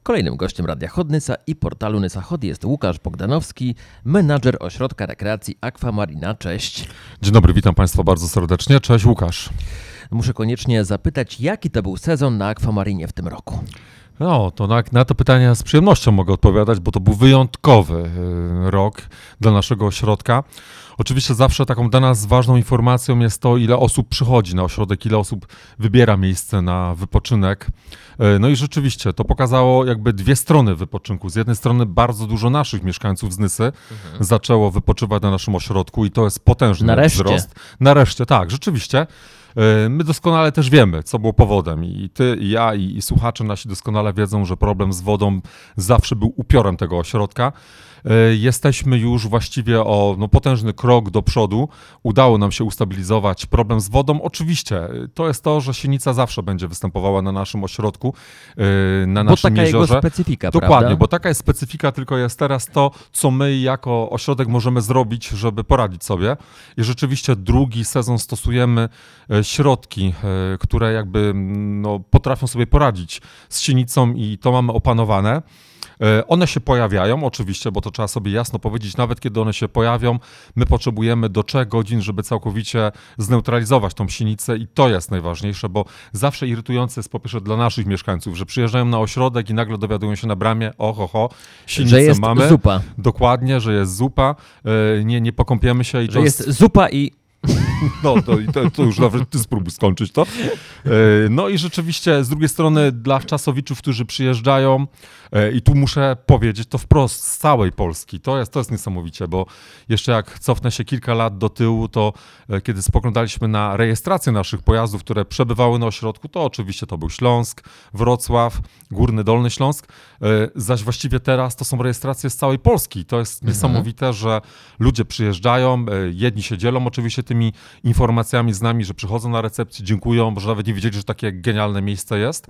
Kolejnym gościem Radia Hot Nysa i portalu Nysa Hot jest Łukasz Bogdanowski, menadżer Ośrodka Rekreacji Aquamarina. Cześć. Dzień dobry, witam Państwa bardzo serdecznie. Cześć Łukasz. Muszę koniecznie zapytać, jaki to był sezon na Aquamarinie w tym roku? No, to na to pytanie z przyjemnością mogę odpowiadać, bo to był wyjątkowy rok dla naszego ośrodka. Oczywiście zawsze taką dla nas ważną informacją jest to, ile osób przychodzi na ośrodek, ile osób wybiera miejsce na wypoczynek. No i rzeczywiście to pokazało jakby dwie strony wypoczynku. Z jednej strony bardzo dużo naszych mieszkańców z Nysy zaczęło wypoczywać na naszym ośrodku i to jest potężny wzrost. Nareszcie, tak, rzeczywiście. My doskonale też wiemy, co było powodem i ty, i ja, i słuchacze nasi doskonale wiedzą, że problem z wodą zawsze był upiorem tego ośrodka. Jesteśmy już właściwie o potężny krok do przodu. Udało nam się ustabilizować problem z wodą. Oczywiście to jest to, że sienica zawsze będzie występowała na naszym ośrodku, na naszym jeziorze. Bo taka jego specyfika, Dokładnie, prawda? bo taka jest specyfika, tylko jest teraz to, co my jako ośrodek możemy zrobić, żeby poradzić sobie. I rzeczywiście drugi sezon stosujemy środki, które jakby potrafią sobie poradzić z sienicą i to mamy opanowane. One się pojawiają oczywiście, bo to trzeba sobie jasno powiedzieć, nawet kiedy one się pojawią, my potrzebujemy do 3 godzin, żeby całkowicie zneutralizować tą sienicę i to jest najważniejsze, bo zawsze irytujące jest po pierwsze dla naszych mieszkańców, że przyjeżdżają na ośrodek i nagle dowiadują się na bramie, sienicę że jest mamy. Zupa. Dokładnie, że jest zupa, nie pokąpiemy się. Że jest zupa i... No to już nawet ty spróbuj skończyć to. No i rzeczywiście z drugiej strony dla wczasowiczów, którzy przyjeżdżają i tu muszę powiedzieć to wprost z całej Polski, to jest niesamowicie, bo jeszcze jak cofnę się kilka lat do tyłu, to kiedy spoglądaliśmy na rejestrację naszych pojazdów, które przebywały na ośrodku, to oczywiście to był Śląsk, Wrocław, Górny, Dolny Śląsk, zaś właściwie teraz to są rejestracje z całej Polski. To jest niesamowite, że ludzie przyjeżdżają, jedni się dzielą oczywiście tymi informacjami z nami, że przychodzą na recepcję, dziękują, że nawet nie wiedzieli, że takie genialne miejsce jest.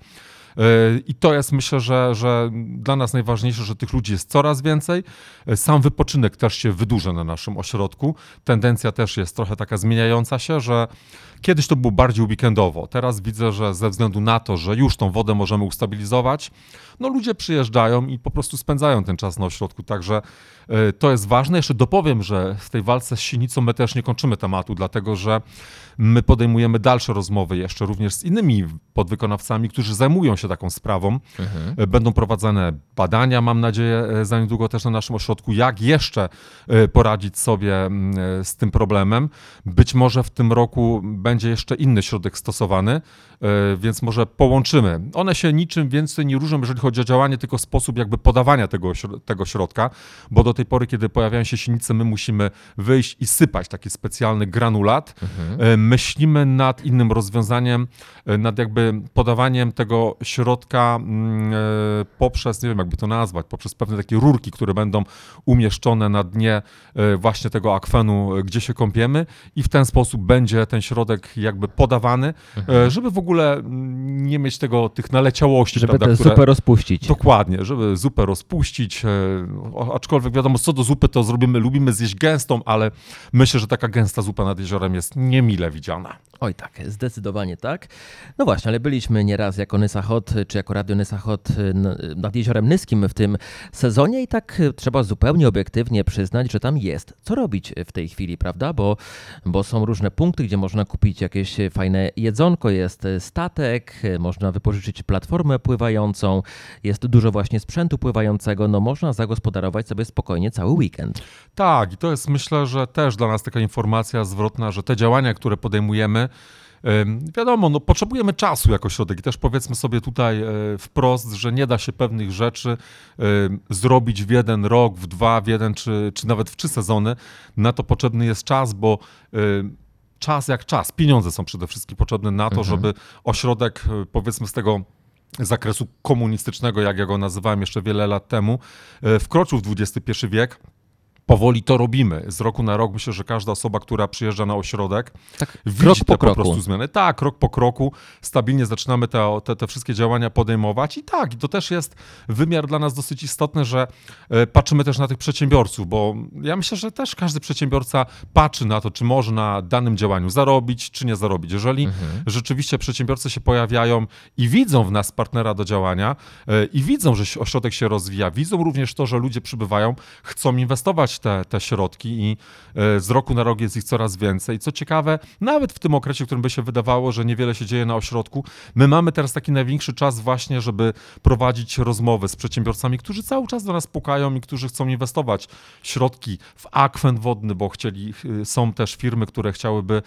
I to jest, myślę, że dla nas najważniejsze, że tych ludzi jest coraz więcej. Sam wypoczynek też się wydłuża na naszym ośrodku. Tendencja też jest trochę taka zmieniająca się, że kiedyś to było bardziej weekendowo. Teraz widzę, że ze względu na to, że już tą wodę możemy ustabilizować, ludzie przyjeżdżają i po prostu spędzają ten czas na ośrodku. Także to jest ważne. Jeszcze dopowiem, że w tej walce z sienicą my też nie kończymy tematu, dlatego że my podejmujemy dalsze rozmowy jeszcze również z innymi podwykonawcami, którzy zajmują się taką sprawą. Będą prowadzone badania, mam nadzieję, za niedługo też na naszym ośrodku, jak jeszcze poradzić sobie z tym problemem. Być może w tym roku będzie jeszcze inny środek stosowany, więc może połączymy. One się niczym więcej nie różnią, jeżeli chodzi o działanie, tylko sposób jakby podawania tego środka, bo do tej pory, kiedy pojawiają się sienice, my musimy wyjść i sypać taki specjalny granulat. Myślimy nad innym rozwiązaniem, nad jakby podawaniem tego środka poprzez, nie wiem jakby to nazwać, poprzez pewne takie rurki, które będą umieszczone na dnie właśnie tego akwenu, gdzie się kąpiemy i w ten sposób będzie ten środek jakby podawany, żeby w ogóle nie mieć tych naleciałości. Żeby prawda, tę zupę rozpuścić. Dokładnie, żeby zupę rozpuścić, aczkolwiek wiadomo, co do zupy to lubimy zjeść gęstą, ale myślę, że taka gęsta zupa nad jeziorem jest niemile widziana. Oj tak, zdecydowanie tak. No właśnie, ale byliśmy nieraz jako Nysa Hot, czy jako Radio Nysa Hot nad Jeziorem Nyskim w tym sezonie i tak trzeba zupełnie obiektywnie przyznać, że tam jest co robić w tej chwili, prawda? Bo są różne punkty, gdzie można kupić jakieś fajne jedzonko, jest statek, można wypożyczyć platformę pływającą, jest dużo właśnie sprzętu pływającego, można zagospodarować sobie spokojnie cały weekend. Tak, i to jest, myślę, że też dla nas taka informacja zwrotna, że te działania, które podejmujemy, wiadomo, potrzebujemy czasu jako ośrodek i też powiedzmy sobie tutaj wprost, że nie da się pewnych rzeczy zrobić w 1 rok, w 2, w 1 czy nawet w 3 sezony. Na to potrzebny jest czas, bo czas jak czas, pieniądze są przede wszystkim potrzebne na to, żeby ośrodek, powiedzmy z tego zakresu komunistycznego, jak ja go nazywałem jeszcze wiele lat temu, wkroczył w XXI wiek. powoli to robimy. Z roku na rok myślę, że każda osoba, która przyjeżdża na ośrodek, Tak, widzi krok te po po kroku. prostu zmiany. Tak, krok po kroku, stabilnie zaczynamy te wszystkie działania podejmować i tak, i to też jest wymiar dla nas dosyć istotny, że patrzymy też na tych przedsiębiorców, bo ja myślę, że też każdy przedsiębiorca patrzy na to, czy może na danym działaniu zarobić, czy nie zarobić. Jeżeli rzeczywiście przedsiębiorcy się pojawiają i widzą w nas partnera do działania i widzą, że ośrodek się rozwija, widzą również to, że ludzie przybywają, chcą inwestować te środki i z roku na rok jest ich coraz więcej. Co ciekawe, nawet w tym okresie, w którym by się wydawało, że niewiele się dzieje na ośrodku, my mamy teraz taki największy czas właśnie, żeby prowadzić rozmowy z przedsiębiorcami, którzy cały czas do nas pukają i którzy chcą inwestować środki w akwent wodny, bo są też firmy, które chciałyby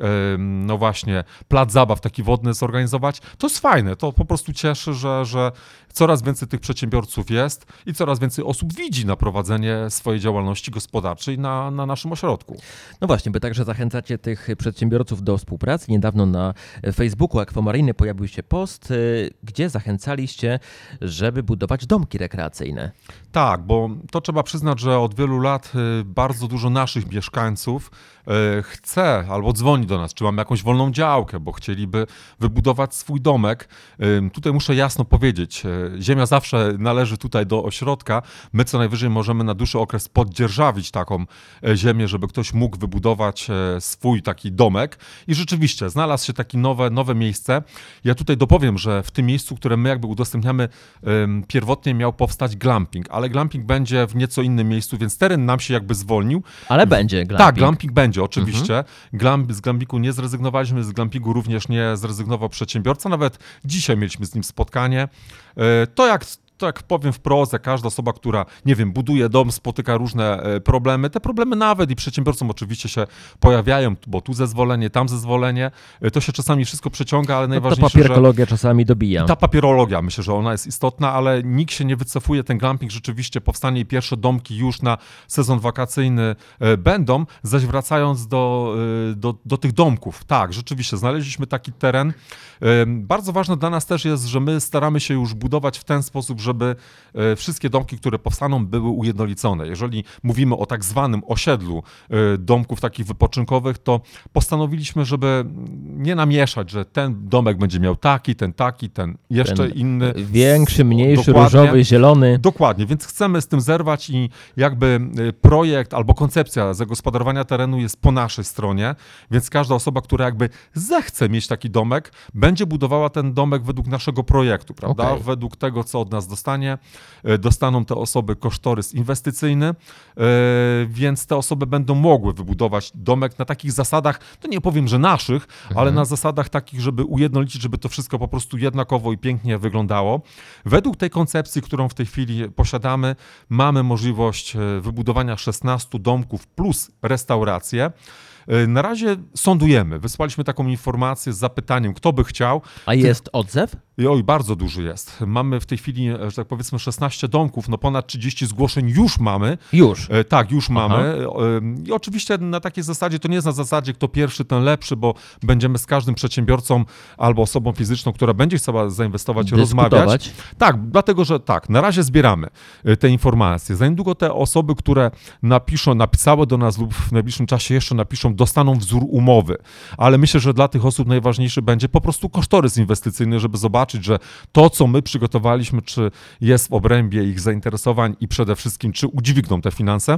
no właśnie, plac zabaw taki wodny zorganizować. To jest fajne, to po prostu cieszy, że coraz więcej tych przedsiębiorców jest i coraz więcej osób widzi na prowadzenie swojej działalności gospodarczej na naszym ośrodku. No właśnie, wy także zachęcacie tych przedsiębiorców do współpracy. Niedawno na Facebooku Akwamariny pojawił się post, gdzie zachęcaliście, żeby budować domki rekreacyjne. Tak, bo to trzeba przyznać, że od wielu lat bardzo dużo naszych mieszkańców chce albo dzwoni do nas, czy mamy jakąś wolną działkę, bo chcieliby wybudować swój domek. Tutaj muszę jasno powiedzieć, ziemia zawsze należy tutaj do ośrodka. My co najwyżej możemy na dłuższy okres poddzierżawić taką ziemię, żeby ktoś mógł wybudować swój taki domek. I rzeczywiście znalazł się takie nowe miejsce. Ja tutaj dopowiem, że w tym miejscu, które my jakby udostępniamy, pierwotnie miał powstać glamping, ale glamping będzie w nieco innym miejscu, więc teren nam się jakby zwolnił. Ale będzie glamping. Tak, glamping będzie, oczywiście. Z glampiku nie zrezygnowaliśmy, z glampingu również nie zrezygnował przedsiębiorca. Nawet dzisiaj mieliśmy z nim spotkanie. To jak powiem wprost, jak każda osoba, która, nie wiem, buduje dom, spotyka różne problemy. Te problemy nawet i przedsiębiorcom oczywiście się pojawiają, bo tu zezwolenie, tam zezwolenie. To się czasami wszystko przeciąga, ale najważniejsze, ta papierkologia czasami dobija. Ta papierologia, myślę, że ona jest istotna, ale nikt się nie wycofuje. Ten glamping rzeczywiście powstanie i pierwsze domki już na sezon wakacyjny będą, zaś wracając do tych domków. Tak, rzeczywiście, znaleźliśmy taki teren. Bardzo ważne dla nas też jest, że my staramy się już budować w ten sposób, żeby wszystkie domki, które powstaną, były ujednolicone. Jeżeli mówimy o tak zwanym osiedlu domków takich wypoczynkowych, to postanowiliśmy, żeby nie namieszać, że ten domek będzie miał ten jeszcze inny. Większy, mniejszy, Dokładnie. różowy, zielony. Dokładnie, więc chcemy z tym zerwać i jakby projekt albo koncepcja zagospodarowania terenu jest po naszej stronie, więc każda osoba, która jakby zechce mieć taki domek, będzie budowała ten domek według naszego projektu, prawda? Okay. Według tego, co od nas dostanie. Dostaną te osoby kosztorys inwestycyjny, więc te osoby będą mogły wybudować domek na takich zasadach, to nie powiem, że naszych, ale na zasadach takich, żeby ujednolicić, żeby to wszystko po prostu jednakowo i pięknie wyglądało. Według tej koncepcji, którą w tej chwili posiadamy, mamy możliwość wybudowania 16 domków plus restaurację. Na razie sądujemy. Wysłaliśmy taką informację z zapytaniem, kto by chciał. A jest odzew? Oj, bardzo duży jest. Mamy w tej chwili, że tak powiedzmy, 16 domków, no ponad 30 zgłoszeń już mamy. Już? Tak, już mamy. I oczywiście na takiej zasadzie, to nie jest na zasadzie kto pierwszy, ten lepszy, bo będziemy z każdym przedsiębiorcą albo osobą fizyczną, która będzie chciała zainwestować, rozmawiać. Tak, dlatego, że tak, na razie zbieramy te informacje. Za niedługo te osoby, które napisały do nas lub w najbliższym czasie jeszcze napiszą, dostaną wzór umowy. Ale myślę, że dla tych osób najważniejszy będzie po prostu kosztorys inwestycyjny, żeby zobaczyć, że to, co my przygotowaliśmy, czy jest w obrębie ich zainteresowań i przede wszystkim, czy udźwigną te finanse.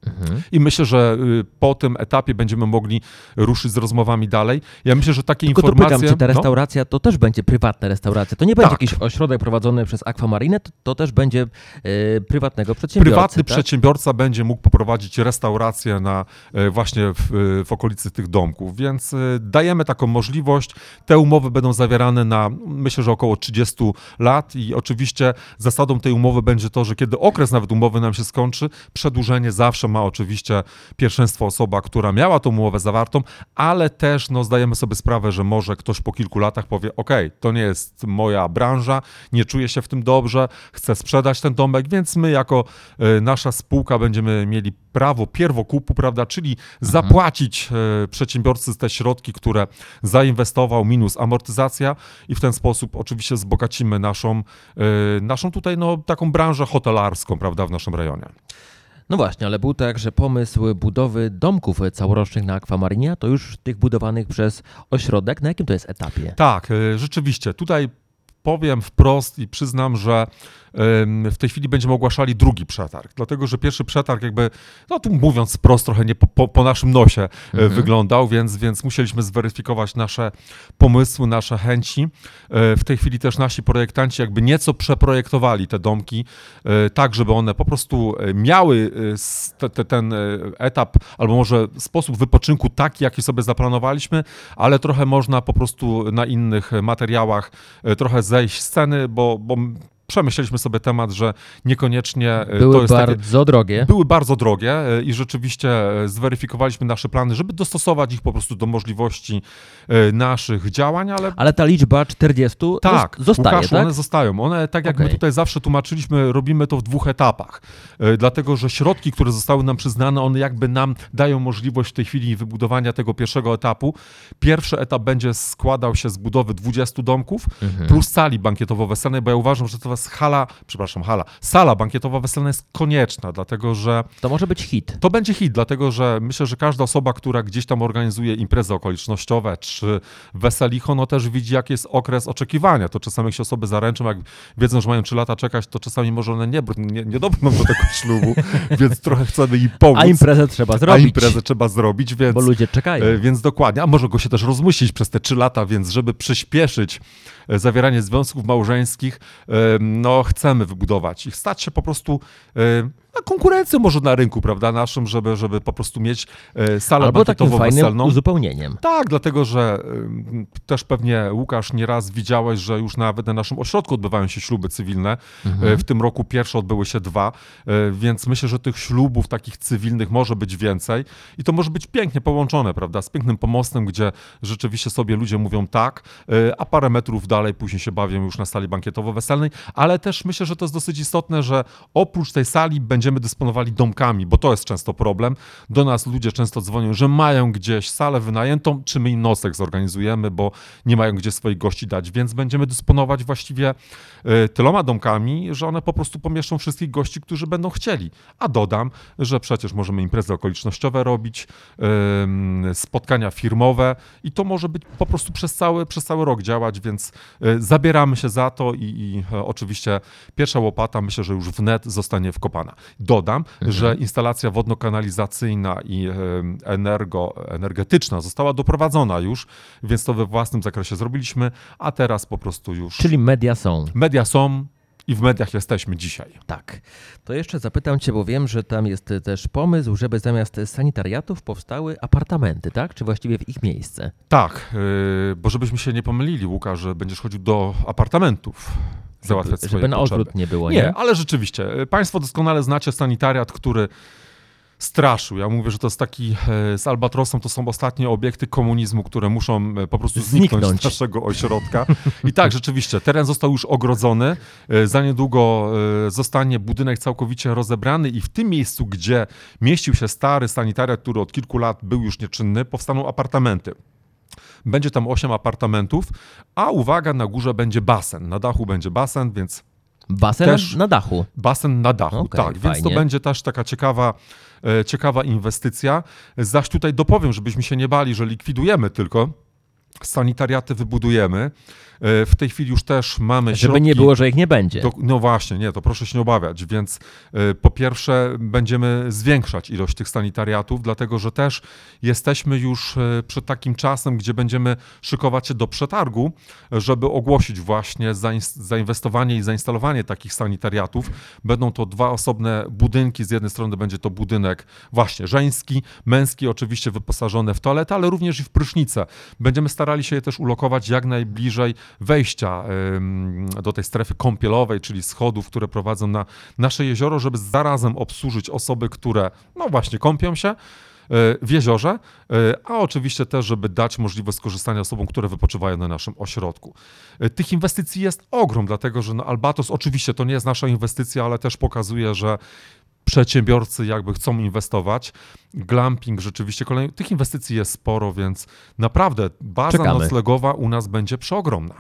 I myślę, że po tym etapie będziemy mogli ruszyć z rozmowami dalej. Ja myślę, że takie Tylko informacje... Dopytam, czy ta restauracja to też będzie prywatna restauracja? To nie będzie jakiś ośrodek prowadzony przez Akwamarynę, to też będzie prywatnego przedsiębiorcy. Prywatny tak? przedsiębiorca będzie mógł poprowadzić restaurację właśnie w okolicy tych domków, więc dajemy taką możliwość. Te umowy będą zawierane na, myślę, że około 30 lat i oczywiście zasadą tej umowy będzie to, że kiedy okres nawet umowy nam się skończy, przedłużenie zawsze ma oczywiście pierwszeństwo osoba, która miała tą umowę zawartą, ale też zdajemy sobie sprawę, że może ktoś po kilku latach powie, to nie jest moja branża, nie czuję się w tym dobrze, chcę sprzedać ten domek, więc my jako nasza spółka będziemy mieli prawo pierwokupu, prawda, czyli zapłacić przedsiębiorcy te środki, które zainwestował minus amortyzacja i w ten sposób oczywiście wzbogacimy naszą tutaj taką branżę hotelarską, prawda, w naszym rejonie. No właśnie, ale był także pomysł budowy domków całorocznych na Akwamarinie, to już tych budowanych przez ośrodek. Na jakim to jest etapie? Tak, rzeczywiście. Tutaj powiem wprost i przyznam, że w tej chwili będziemy ogłaszali drugi przetarg, dlatego że pierwszy przetarg jakby, no tu mówiąc wprost, trochę nie po naszym nosie wyglądał, więc musieliśmy zweryfikować nasze pomysły, nasze chęci. W tej chwili też nasi projektanci jakby nieco przeprojektowali te domki, tak żeby one po prostu miały ten etap, albo może sposób wypoczynku taki, jaki sobie zaplanowaliśmy, ale trochę można po prostu na innych materiałach trochę zejść z ceny, bo przemyśleliśmy sobie temat, że niekoniecznie były to jest bardzo drogie. Były bardzo drogie i rzeczywiście zweryfikowaliśmy nasze plany, żeby dostosować ich po prostu do możliwości naszych działań, ale ta liczba 40 tak, zostaje, Łukaszu, tak? One zostają. One, tak jak my tutaj zawsze tłumaczyliśmy, robimy to w 2 etapach, dlatego że środki, które zostały nam przyznane, one jakby nam dają możliwość w tej chwili wybudowania tego pierwszego etapu. Pierwszy etap będzie składał się z budowy 20 domków plus sali bankietowo-weselnej, bo ja uważam, że to jest sala bankietowo-weselna jest konieczna, dlatego że... To może być hit. To będzie hit, dlatego że myślę, że każda osoba, która gdzieś tam organizuje imprezy okolicznościowe czy weselicho, no też widzi, jaki jest okres oczekiwania. To czasami jak się osoby zaręczą, jak wiedzą, że mają 3 lata czekać, to czasami może one nie dobrną do tego ślubu, więc trochę chcemy im pomóc. A imprezę trzeba zrobić. Więc, bo ludzie czekają. Więc dokładnie, a może go się też rozmusić przez te 3 lata, więc żeby przyspieszyć zawieranie związków małżeńskich, no chcemy wybudować ich, stać się po prostu konkurencją może na rynku, prawda, naszym, żeby po prostu mieć salę bankietową takim weselną. fajnym uzupełnieniem. Tak, dlatego że też pewnie, Łukasz, nieraz widziałeś, że już nawet na naszym ośrodku odbywają się śluby cywilne. W tym roku pierwsze odbyły się 2, więc myślę, że tych ślubów takich cywilnych może być więcej i to może być pięknie połączone, prawda, z pięknym pomostem, gdzie rzeczywiście sobie ludzie mówią tak, a parę metrów dalej później się bawią już na sali bankietowo-weselnej, ale też myślę, że to jest dosyć istotne, że oprócz tej sali będziemy dysponowali domkami, bo to jest często problem. Do nas ludzie często dzwonią, że mają gdzieś salę wynajętą, czy my im nocleg zorganizujemy, bo nie mają gdzie swoich gości dać, więc będziemy dysponować właściwie tyloma domkami, że one po prostu pomieszczą wszystkich gości, którzy będą chcieli. A dodam, że przecież możemy imprezy okolicznościowe robić, spotkania firmowe i to może być po prostu przez cały rok działać, więc zabieramy się za to i oczywiście pierwsza łopata myślę, że już wnet zostanie wkopana. Dodam, że instalacja wodno-kanalizacyjna i energetyczna została doprowadzona już, więc to we własnym zakresie zrobiliśmy, a teraz po prostu już... Czyli media są. Media są i w mediach jesteśmy dzisiaj. Tak. To jeszcze zapytam Cię, bo wiem, że tam jest też pomysł, żeby zamiast sanitariatów powstały apartamenty, tak? Czy właściwie w ich miejsce? Tak, bo żebyśmy się nie pomylili, Łukasz, że będziesz chodził do apartamentów załatwiać swoje żeby na potrzeby. odwrót nie było, nie? Ale rzeczywiście, Państwo doskonale znacie sanitariat, który straszył. Ja mówię, że to jest taki, z Albatrosem to są ostatnie obiekty komunizmu, które muszą po prostu zniknąć z naszego ośrodka. I tak, rzeczywiście, teren został już ogrodzony. Za niedługo zostanie budynek całkowicie rozebrany i w tym miejscu, gdzie mieścił się stary sanitariat, który od kilku lat był już nieczynny, powstaną apartamenty. Będzie tam 8 apartamentów, a uwaga, na górze będzie basen. Na dachu będzie basen, więc... Basen też na dachu? Basen na dachu, okay, tak. fajnie. Więc to będzie też taka ciekawa inwestycja. Zaś tutaj dopowiem, żebyśmy się nie bali, że likwidujemy tylko. Sanitariaty wybudujemy. W tej chwili już też mamy środki. Żeby nie było, że ich nie będzie. No właśnie, nie, to proszę się nie obawiać. Więc po pierwsze będziemy zwiększać ilość tych sanitariatów, dlatego że też jesteśmy już przed takim czasem, gdzie będziemy szykować się do przetargu, żeby ogłosić właśnie zainwestowanie i zainstalowanie takich sanitariatów. Będą to 2 osobne budynki. Z jednej strony będzie to budynek właśnie żeński, męski, oczywiście wyposażony w toaletę, ale również i w prysznice. Będziemy starali się je też ulokować jak najbliżej wejścia do tej strefy kąpielowej, czyli schodów, które prowadzą na nasze jezioro, żeby zarazem obsłużyć osoby, które no właśnie kąpią się w jeziorze, a oczywiście też, żeby dać możliwość skorzystania osobom, które wypoczywają na naszym ośrodku. Tych inwestycji jest ogrom, dlatego że Albatros oczywiście to nie jest nasza inwestycja, ale też pokazuje, że przedsiębiorcy jakby chcą inwestować. Glamping rzeczywiście kolejny. Tych inwestycji jest sporo, więc naprawdę baza noclegowa u nas będzie przeogromna.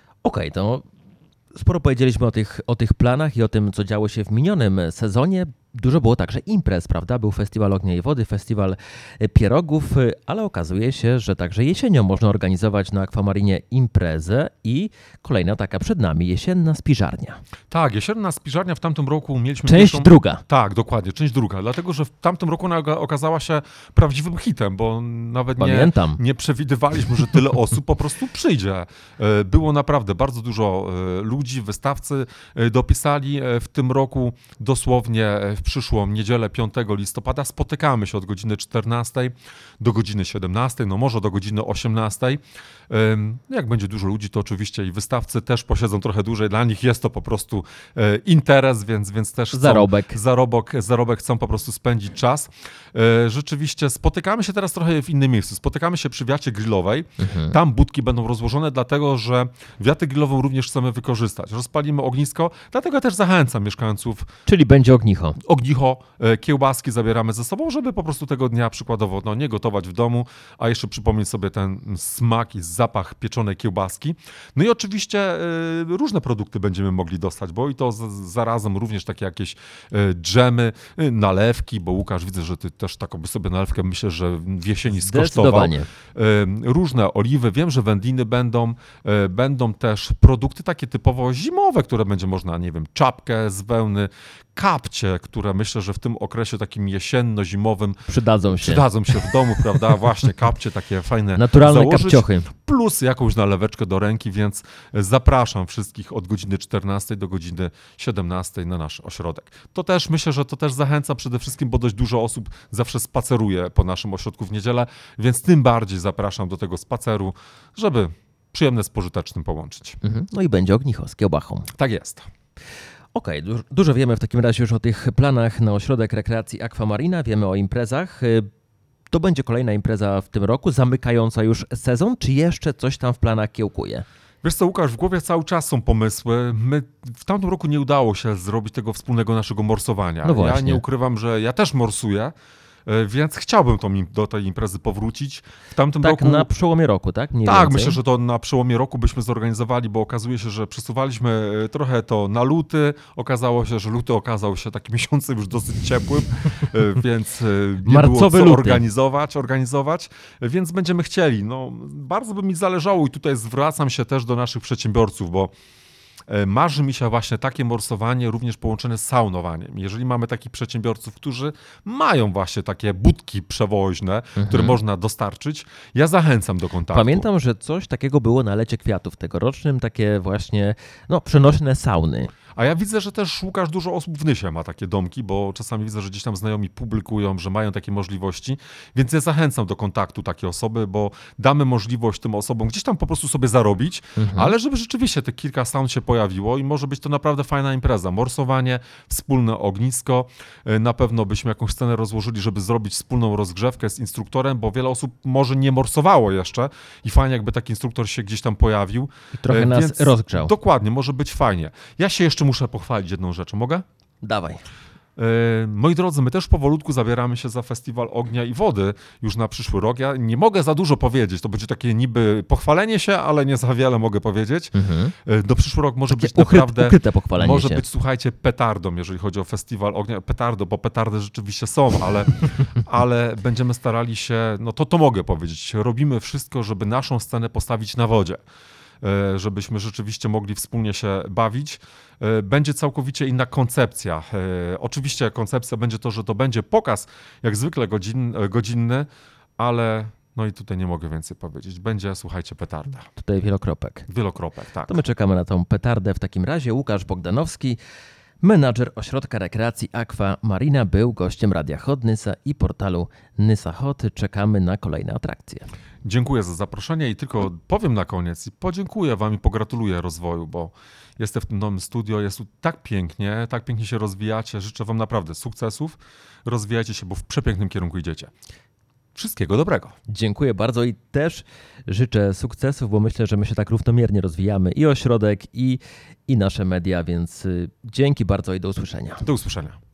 Okej, to sporo powiedzieliśmy o tych planach i o tym, co działo się w minionym sezonie. Dużo było także imprez, prawda? Był Festiwal Ognia i Wody, Festiwal Pierogów, ale okazuje się, że także jesienią można organizować na Akwamarinie imprezę i kolejna taka przed nami, jesienna spiżarnia. Tak, jesienna spiżarnia w tamtym roku mieliśmy... Część druga. Tak, dokładnie, część druga. Dlatego, że w tamtym roku ona okazała się prawdziwym hitem, bo nawet nie przewidywaliśmy, że tyle osób po prostu przyjdzie. Było naprawdę bardzo dużo ludzi, wystawcy dopisali w tym roku dosłownie w przyszłą niedzielę 5 listopada. Spotykamy się od godziny 14 do godziny 17, no może do godziny 18. Jak będzie dużo ludzi, to oczywiście i wystawcy też posiedzą trochę dłużej. Dla nich jest to po prostu interes, więc też zarobek chcą po prostu spędzić czas. Rzeczywiście spotykamy się teraz trochę w innym miejscu. Spotykamy się przy wiacie grillowej. Tam budki będą rozłożone, dlatego że wiatę grillową również chcemy wykorzystać. Rozpalimy ognisko, dlatego też zachęcam mieszkańców. Czyli będzie ognicho. Ognicho, kiełbaski zabieramy ze sobą, żeby po prostu tego dnia przykładowo nie gotować w domu, a jeszcze przypomnieć sobie ten smak i zapach pieczonej kiełbaski. No i oczywiście różne produkty będziemy mogli dostać, bo i to zarazem również takie jakieś dżemy, nalewki, bo Łukasz, widzę, że ty też taką by sobie nalewkę, myślę, że w jesieni skosztował. Różne oliwy, wiem, że wędliny będą też produkty takie typowo zimowe, które będzie można, nie wiem, czapkę z wełny, kapcie, które myślę, że w tym okresie takim jesienno-zimowym przydadzą się w domu, prawda? Właśnie kapcie takie fajne naturalne założyć, kapciochy. Plus jakąś naleweczkę do ręki, więc zapraszam wszystkich od godziny 14 do godziny 17 na nasz ośrodek. To też myślę, że to też zachęca przede wszystkim, bo dość dużo osób zawsze spaceruje po naszym ośrodku w niedzielę, więc tym bardziej zapraszam do tego spaceru, żeby przyjemne z pożytecznym połączyć. No i będzie ognicho z kiełbachą. Tak jest. Okej, dużo wiemy w takim razie już o tych planach na ośrodek rekreacji Akwamarina, wiemy o imprezach. To będzie kolejna impreza w tym roku, zamykająca już sezon, czy jeszcze coś tam w planach kiełkuje? Wiesz co, Łukasz, w głowie cały czas są pomysły. W tamtym roku nie udało się zrobić tego wspólnego naszego morsowania. No właśnie. Ja nie ukrywam, że ja też morsuję, więc chciałbym do tej imprezy powrócić. W tamtym roku... na przełomie roku, tak? Tak, myślę, że to na przełomie roku byśmy zorganizowali, bo okazuje się, że przesuwaliśmy trochę to na luty. Okazało się, że luty okazał się takim miesiącem już dosyć ciepłym, więc nie było co organizować, więc będziemy chcieli. No, bardzo by mi zależało i tutaj zwracam się też do naszych przedsiębiorców, bo marzy mi się właśnie takie morsowanie również połączone z saunowaniem. Jeżeli mamy takich przedsiębiorców, którzy mają właśnie takie budki przewoźne, które można dostarczyć, ja zachęcam do kontaktu. Pamiętam, że coś takiego było na Lecie Kwiatów tegorocznym, takie właśnie przenośne sauny. A ja widzę, że też, Łukasz, dużo osób w Nysie ma takie domki, bo czasami widzę, że gdzieś tam znajomi publikują, że mają takie możliwości, więc ja zachęcam do kontaktu takie osoby, bo damy możliwość tym osobom gdzieś tam po prostu sobie zarobić, ale żeby rzeczywiście te kilka saun się pojawiło i może być to naprawdę fajna impreza. Morsowanie, wspólne ognisko, na pewno byśmy jakąś scenę rozłożyli, żeby zrobić wspólną rozgrzewkę z instruktorem, bo wiele osób może nie morsowało jeszcze i fajnie jakby taki instruktor się gdzieś tam pojawił. I trochę nas rozgrzał. Dokładnie, może być fajnie. Ja się jeszcze muszę pochwalić jedną rzeczą. Mogę? Dawaj. Moi drodzy, my też powolutku zabieramy się za Festiwal Ognia i Wody już na przyszły rok. Ja nie mogę za dużo powiedzieć, to będzie takie niby pochwalenie się, ale nie za wiele mogę powiedzieć. Do przyszły rok może być naprawdę... Ukryte pochwalenie może się. być, słuchajcie, petardą, jeżeli chodzi o Festiwal Ognia. Petardo, bo petardy rzeczywiście są, ale będziemy starali się, no to mogę powiedzieć, robimy wszystko, żeby naszą scenę postawić na wodzie, żebyśmy rzeczywiście mogli wspólnie się bawić. Będzie całkowicie inna koncepcja. Oczywiście koncepcja będzie to, że to będzie pokaz, jak zwykle godzinny, ale no i tutaj nie mogę więcej powiedzieć. Będzie, słuchajcie, petarda. Tutaj wielokropek. Wielokropek, tak. To my czekamy na tą petardę w takim razie. Łukasz Bogdanowski, menadżer Ośrodka Rekreacji Akwamarina, był gościem Radia Hot Nysa i portalu Nysa Hot. Czekamy na kolejne atrakcje. Dziękuję za zaproszenie i tylko powiem na koniec i podziękuję wam i pogratuluję rozwoju, bo jestem w tym nowym studio, jest tu tak pięknie się rozwijacie. Życzę wam naprawdę sukcesów, rozwijajcie się, bo w przepięknym kierunku idziecie. Wszystkiego dobrego. Dziękuję bardzo i też życzę sukcesów, bo myślę, że my się tak równomiernie rozwijamy i ośrodek, i nasze media, więc dzięki bardzo i do usłyszenia. Do usłyszenia.